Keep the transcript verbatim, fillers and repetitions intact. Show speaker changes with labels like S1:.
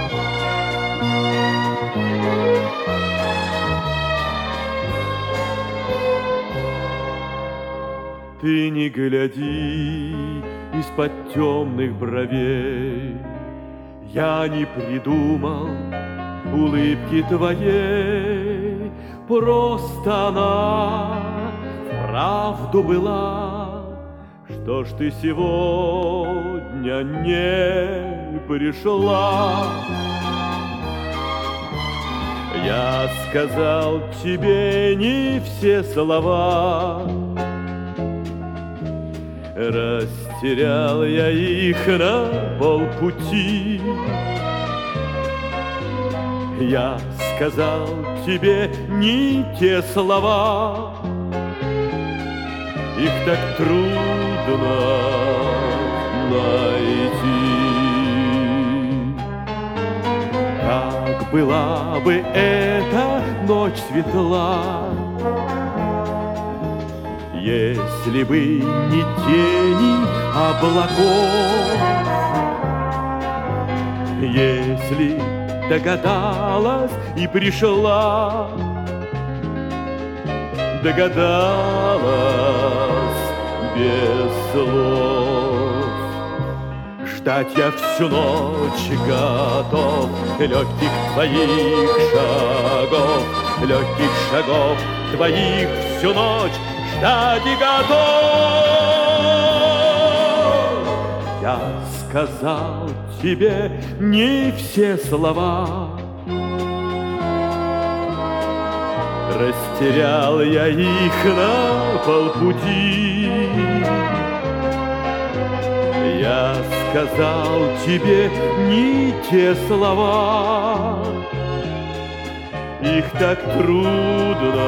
S1: Ты не гляди из-под темных бровей, я не придумал улыбки твоей, просто она вправду была. Что ж ты сегодня не пришла? Я сказал тебе не все слова, растерял я их на полпути. Я сказал тебе не те слова, их так трудно найти. Как была бы эта ночь светла, если бы не тени облаков, если догадалась и пришла, догадалась без слов. Ждать я всю ночь готов легких твоих шагов, легких шагов твоих всю ночь ждать и готов. Я сказал тебе не все слова, растерял я их на полпути. Я сказал тебе не те слова, их так трудно